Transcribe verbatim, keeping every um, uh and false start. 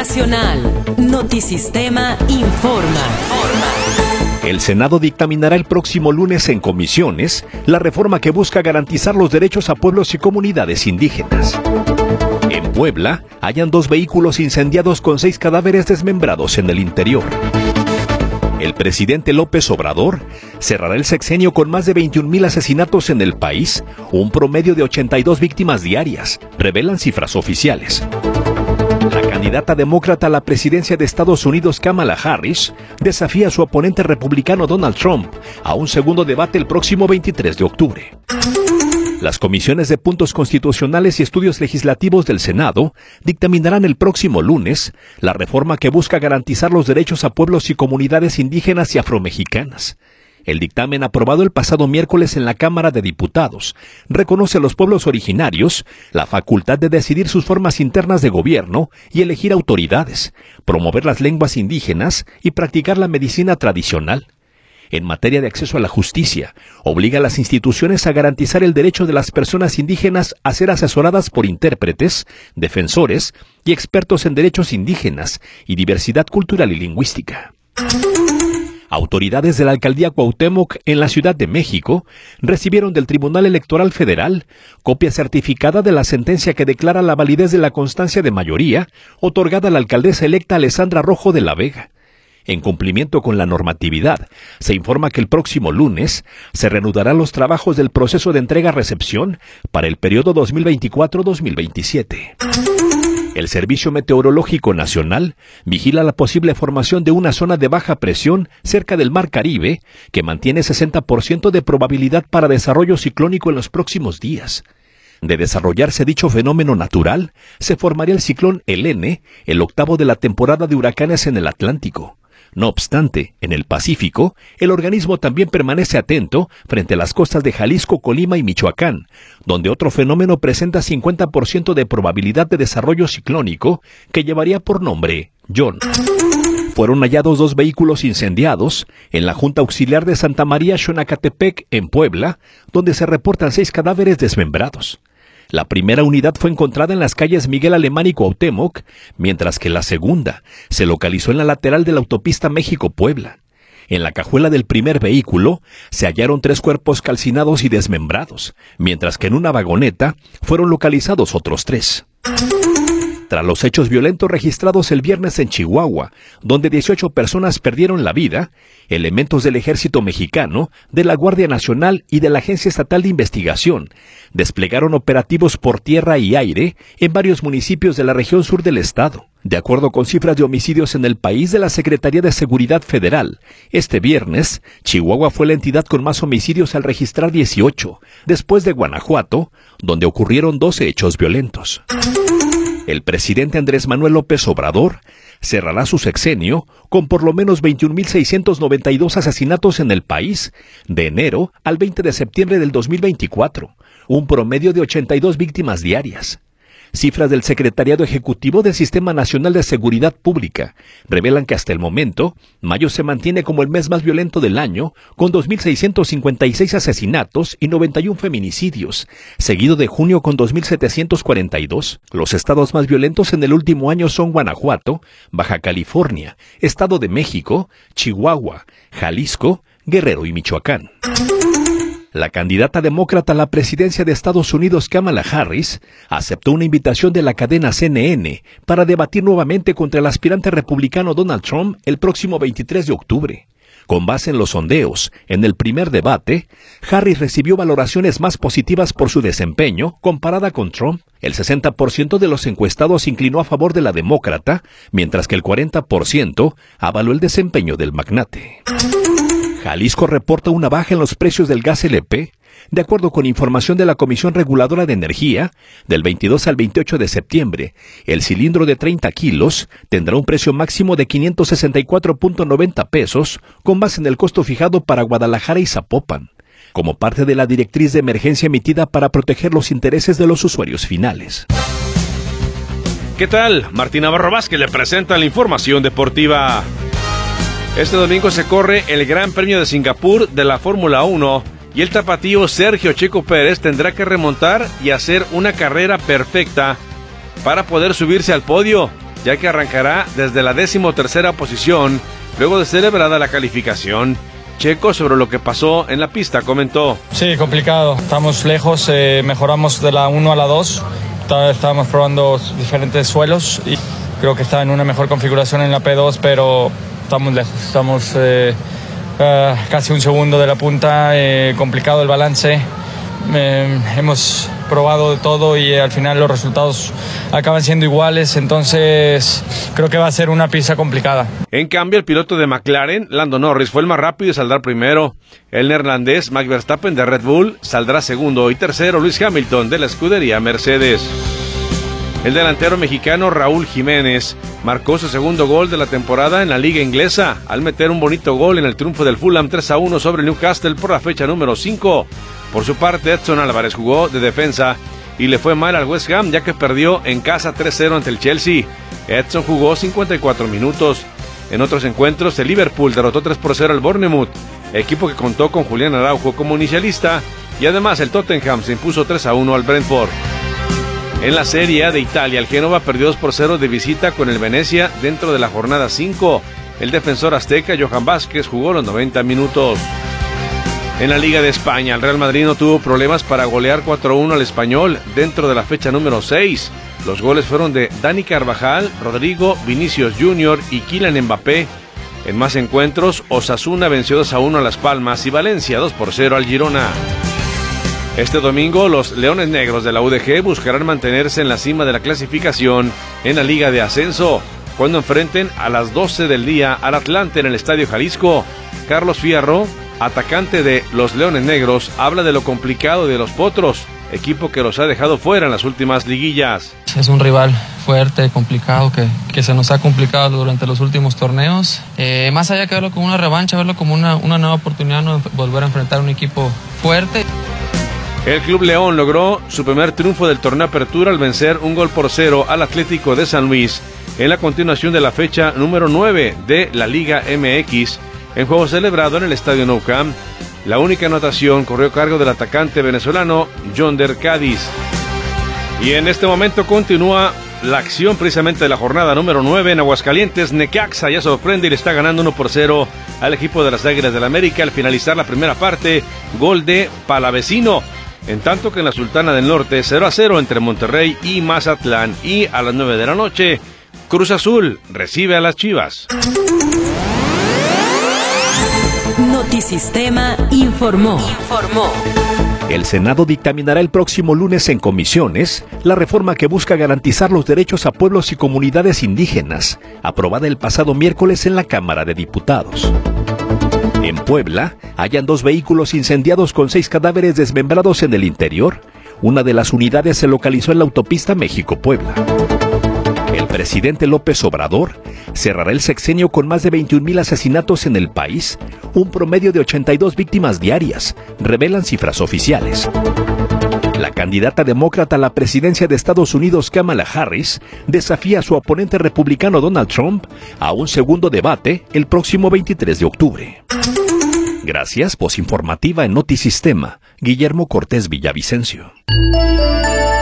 Nacional. Notisistema informa. El Senado dictaminará el próximo lunes en comisiones la reforma que busca garantizar los derechos a pueblos y comunidades indígenas. En Puebla, hallan dos vehículos incendiados con seis cadáveres desmembrados en el interior. El presidente López Obrador cerrará el sexenio con más de veintiún mil asesinatos en el país, un promedio de ochenta y dos víctimas diarias, revelan cifras oficiales. La candidata demócrata a la presidencia de Estados Unidos, Kamala Harris, desafía a su oponente republicano Donald Trump a un segundo debate el próximo veintitrés de octubre. Las comisiones de puntos constitucionales y estudios legislativos del Senado dictaminarán el próximo lunes la reforma que busca garantizar los derechos a pueblos y comunidades indígenas y afromexicanas. El dictamen aprobado el pasado miércoles en la Cámara de Diputados reconoce a los pueblos originarios la facultad de decidir sus formas internas de gobierno y elegir autoridades, promover las lenguas indígenas y practicar la medicina tradicional. En materia de acceso a la justicia, obliga a las instituciones a garantizar el derecho de las personas indígenas a ser asesoradas por intérpretes, defensores y expertos en derechos indígenas y diversidad cultural y lingüística. Autoridades de la Alcaldía Cuauhtémoc en la Ciudad de México recibieron del Tribunal Electoral Federal copia certificada de la sentencia que declara la validez de la constancia de mayoría otorgada a la alcaldesa electa Alessandra Rojo de la Vega. En cumplimiento con la normatividad, se informa que el próximo lunes se reanudarán los trabajos del proceso de entrega-recepción para el periodo dos mil veinticuatro a dos mil veintisiete. El Servicio Meteorológico Nacional vigila la posible formación de una zona de baja presión cerca del Mar Caribe que mantiene sesenta por ciento de probabilidad para desarrollo ciclónico en los próximos días. De desarrollarse dicho fenómeno natural, se formaría el ciclón Helene, el octavo de la temporada de huracanes en el Atlántico. No obstante, en el Pacífico, el organismo también permanece atento frente a las costas de Jalisco, Colima y Michoacán, donde otro fenómeno presenta cincuenta por ciento de probabilidad de desarrollo ciclónico que llevaría por nombre John. Fueron hallados dos vehículos incendiados en la Junta Auxiliar de Santa María Xonacatepec, en Puebla, donde se reportan seis cadáveres desmembrados. La primera unidad fue encontrada en las calles Miguel Alemán y Cuauhtémoc, mientras que la segunda se localizó en la lateral de la autopista México-Puebla. En la cajuela del primer vehículo se hallaron tres cuerpos calcinados y desmembrados, mientras que en una vagoneta fueron localizados otros tres. Tras los hechos violentos registrados el viernes en Chihuahua, donde dieciocho personas perdieron la vida, elementos del Ejército Mexicano, de la Guardia Nacional y de la Agencia Estatal de Investigación desplegaron operativos por tierra y aire en varios municipios de la región sur del estado. De acuerdo con cifras de homicidios en el país de la Secretaría de Seguridad Federal, este viernes, Chihuahua fue la entidad con más homicidios al registrar dieciocho, después de Guanajuato, donde ocurrieron doce hechos violentos. El presidente Andrés Manuel López Obrador cerrará su sexenio con por lo menos veintiún mil seiscientos noventa y dos asesinatos en el país, de enero al veinte de septiembre del dos mil veinticuatro, un promedio de ochenta y dos víctimas diarias. Cifras del Secretariado Ejecutivo del Sistema Nacional de Seguridad Pública revelan que hasta el momento, mayo se mantiene como el mes más violento del año, con dos mil seiscientos cincuenta y seis asesinatos y noventa y uno feminicidios, seguido de junio con dos mil setecientos cuarenta y dos. Los estados más violentos en el último año son Guanajuato, Baja California, Estado de México, Chihuahua, Jalisco, Guerrero y Michoacán. La candidata demócrata a la presidencia de Estados Unidos, Kamala Harris, aceptó una invitación de la cadena C N N para debatir nuevamente contra el aspirante republicano Donald Trump el próximo veintitrés de octubre. Con base en los sondeos, en el primer debate, Harris recibió valoraciones más positivas por su desempeño comparada con Trump. El sesenta por ciento de los encuestados inclinó a favor de la demócrata, mientras que el cuarenta por ciento avaló el desempeño del magnate. Jalisco reporta una baja en los precios del gas L P. De acuerdo con información de la Comisión Reguladora de Energía, del veintidós al veintiocho de septiembre, el cilindro de treinta kilos tendrá un precio máximo de quinientos sesenta y cuatro punto noventa pesos, con base en el costo fijado para Guadalajara y Zapopan, como parte de la directriz de emergencia emitida para proteger los intereses de los usuarios finales. ¿Qué tal? Martín Navarro Vázquez le presenta la información deportiva. Este domingo se corre el Gran Premio de Singapur de la Fórmula uno y el tapatío Sergio Checo Pérez tendrá que remontar y hacer una carrera perfecta para poder subirse al podio. ya que arrancará desde la decimotercera posición, luego de celebrada la calificación. Checo, sobre lo que pasó en la pista, comentó: Sí, complicado, estamos lejos, eh, mejoramos de la uno a la dos, estábamos probando diferentes suelos y creo que está en una mejor configuración en la P dos, pero estamos lejos, estamos eh, uh, casi un segundo de la punta, eh, complicado el balance, eh, hemos probado de todo y eh, al final los resultados acaban siendo iguales, entonces creo que va a ser una pista complicada. En cambio, el piloto de McLaren, Lando Norris, fue el más rápido y saldrá primero. El neerlandés Max Verstappen de Red Bull saldrá segundo y tercero Lewis Hamilton de la escudería Mercedes. El delantero mexicano Raúl Jiménez marcó su segundo gol de la temporada en la liga inglesa al meter un bonito gol en el triunfo del Fulham tres a uno sobre Newcastle por la fecha número cinco. Por su parte, Edson Álvarez jugó de defensa y le fue mal al West Ham, ya que perdió en casa tres cero ante el Chelsea. Edson jugó cincuenta y cuatro minutos. En otros encuentros, el Liverpool derrotó tres por cero al Bournemouth, equipo que contó con Julián Araujo como inicialista, y además el Tottenham se impuso tres a uno al Brentford. En la Serie A de Italia, el Génova perdió dos por cero de visita con el Venecia dentro de la jornada cinco. El defensor azteca Johan Vázquez jugó los noventa minutos. En la Liga de España, el Real Madrid no tuvo problemas para golear cuatro a uno al Español dentro de la fecha número seis. Los goles fueron de Dani Carvajal, Rodrigo, Vinicius Junior y Kylian Mbappé. En más encuentros, Osasuna venció dos a uno a Las Palmas y Valencia dos por cero al Girona. Este domingo, los Leones Negros de la U D G buscarán mantenerse en la cima de la clasificación en la Liga de Ascenso, cuando enfrenten a las doce del día al Atlante en el Estadio Jalisco. Carlos Fierro, atacante de los Leones Negros, habla de lo complicado de los Potros, equipo que los ha dejado fuera en las últimas liguillas. Es un rival fuerte, complicado, que, que se nos ha complicado durante los últimos torneos. Eh, más allá que verlo como una revancha, verlo como una, una nueva oportunidad, ¿no? Volver a enfrentar a un equipo fuerte. El Club León logró su primer triunfo del torneo Apertura al vencer un gol por cero al Atlético de San Luis en la continuación de la fecha número nueve de la Liga M X, en juego celebrado en el Estadio Nou Camp. La única anotación corrió a cargo del atacante venezolano Yonder Cádiz. Y en este momento continúa la acción precisamente de la jornada número nueve en Aguascalientes. Necaxa ya sorprende y le está ganando uno por cero al equipo de las Águilas del América al finalizar la primera parte, gol de Palavecino. En tanto que en la Sultana del Norte, cero a cero entre Monterrey y Mazatlán. Y a las nueve de la noche, Cruz Azul recibe a las Chivas. Notisistema informó. Informó. El Senado dictaminará el próximo lunes en comisiones la reforma que busca garantizar los derechos a pueblos y comunidades indígenas, aprobada el pasado miércoles en la Cámara de Diputados. En Puebla, hallan dos vehículos incendiados con seis cadáveres desmembrados en el interior. Una de las unidades se localizó en la autopista México-Puebla. El presidente López Obrador cerrará el sexenio con más de veintiún mil asesinatos en el país, un promedio de ochenta y dos víctimas diarias, revelan cifras oficiales. La candidata demócrata a la presidencia de Estados Unidos, Kamala Harris, desafía a su oponente republicano Donald Trump a un segundo debate el próximo veintitrés de octubre. Gracias, voz informativa en Notisistema, Guillermo Cortés Villavicencio.